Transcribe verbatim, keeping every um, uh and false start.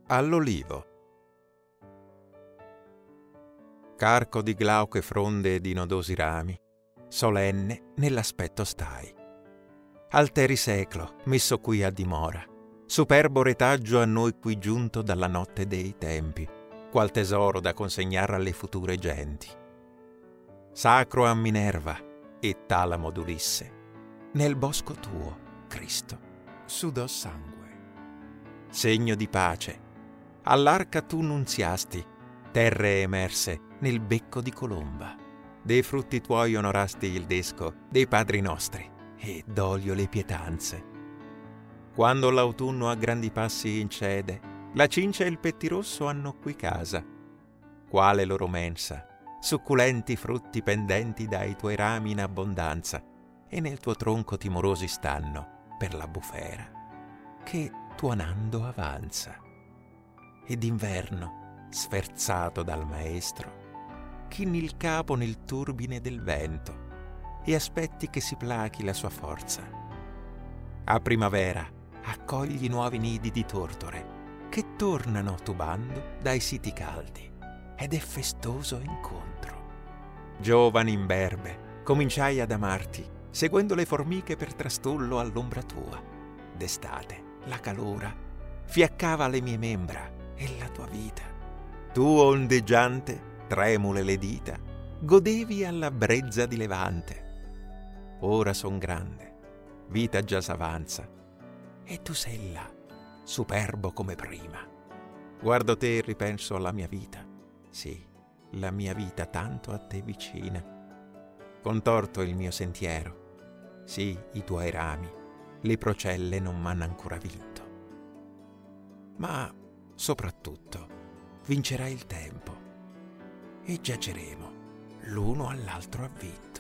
All'olivo. Carco di glauche fronde e di nodosi rami, solenne nell'aspetto stai. Alteri seclo, messo qui a dimora, superbo retaggio a noi qui giunto dalla notte dei tempi, qual tesoro da consegnar alle future genti. Sacro a Minerva e Talamo d'Ulisse, nel bosco tuo, Cristo, sudò sangue. Segno di pace, all'arca tu nunziasti, terre emerse nel becco di colomba. Dei frutti tuoi onorasti il desco dei padri nostri e d'olio le pietanze. Quando l'autunno a grandi passi incede, la cincia e il pettirosso hanno qui casa. Quale loro mensa, succulenti frutti pendenti dai tuoi rami in abbondanza, e nel tuo tronco timorosi stanno per la bufera, che tuonando avanza. Ed d'inverno, sferzato dal maestro, chini il capo nel turbine del vento e aspetti che si plachi la sua forza. A primavera accogli nuovi nidi di tortore che tornano tubando dai siti caldi ed è festoso incontro. Giovane imberbe, cominciai ad amarti, seguendo le formiche per trastullo all'ombra tua. D'estate la calora fiaccava le mie membra e la tua vita. Tu ondeggiante, tremule le dita, godevi alla brezza di levante. Ora son grande, vita già s'avanza, e tu sei là, superbo come prima. Guardo te e ripenso alla mia vita, sì, la mia vita tanto a te vicina. Contorto il mio sentiero, sì, i tuoi rami, le procelle non m'hanno ancora vinto. Ma soprattutto vincerà il tempo e giaceremo l'uno all'altro avvinto.